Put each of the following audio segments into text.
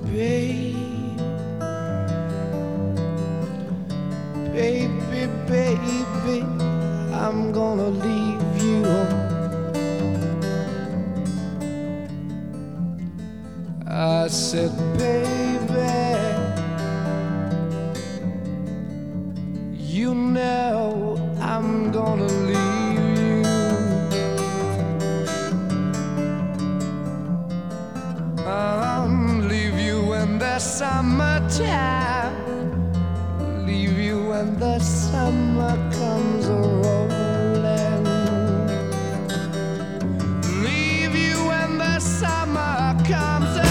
babe, baby, baby, I'm gonna leave you. I said, baby, you know I'm gonna leave you. Leave you in the summertime, leave you when the summer comes rolling, leave you when the summer comes along.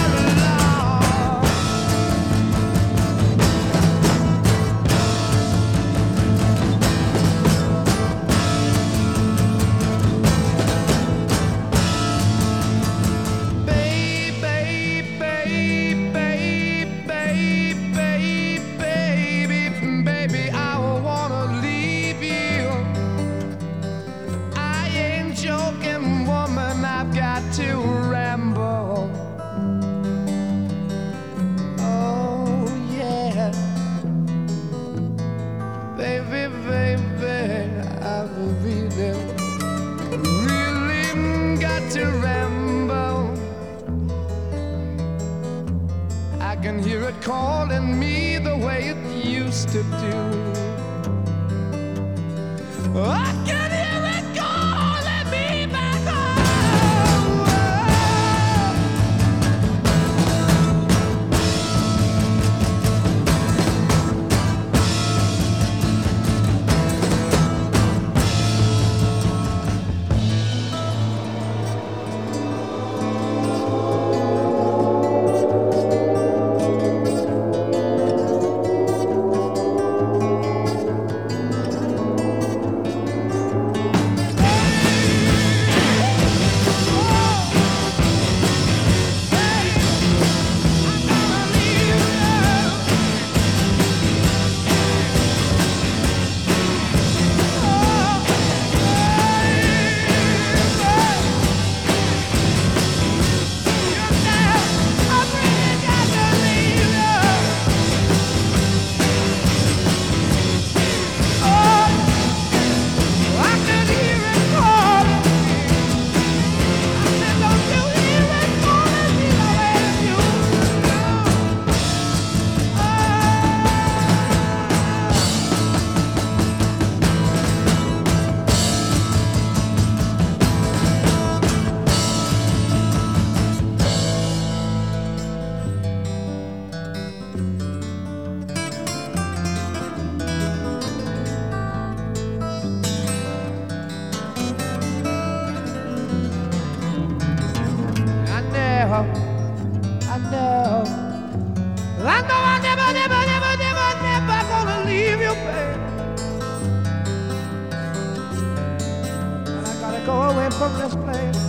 To ramble, oh yeah, baby, baby, I've really got to ramble. I can hear it calling me the way it used to do. I can hear it calling me back home. I know I never gonna leave you, babe. And I gotta go away from this place.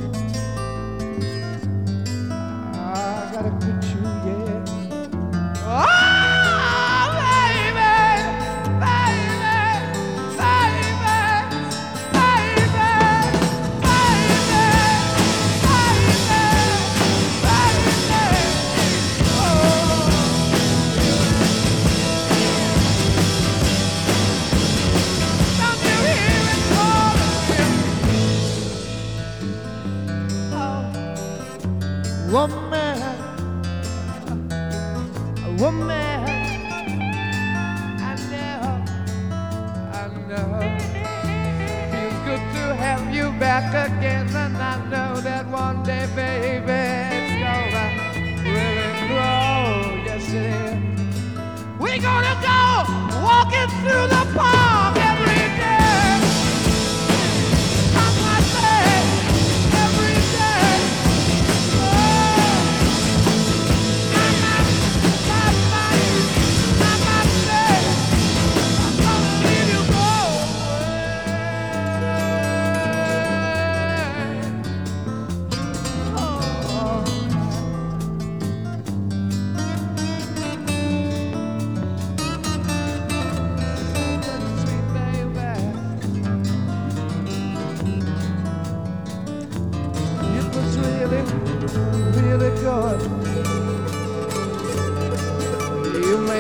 I gotta quit you, yeah. Oh, baby, baby, baby, baby, woman, woman, I know, feels good to have you back again, and I know that one day, baby, it's gonna really grow, yes it is. We're gonna go walking through the park every day. I say every day. Sweet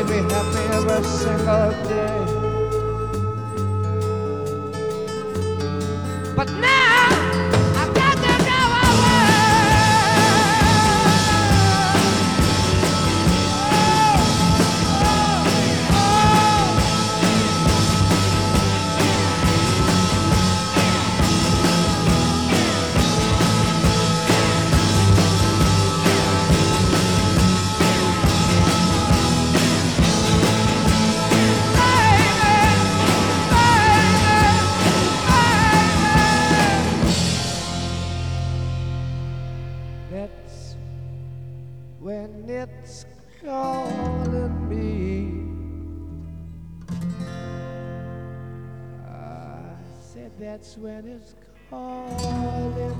be happy every single day. But now I've got to go away. That's when it's calling me. I said that's when it's calling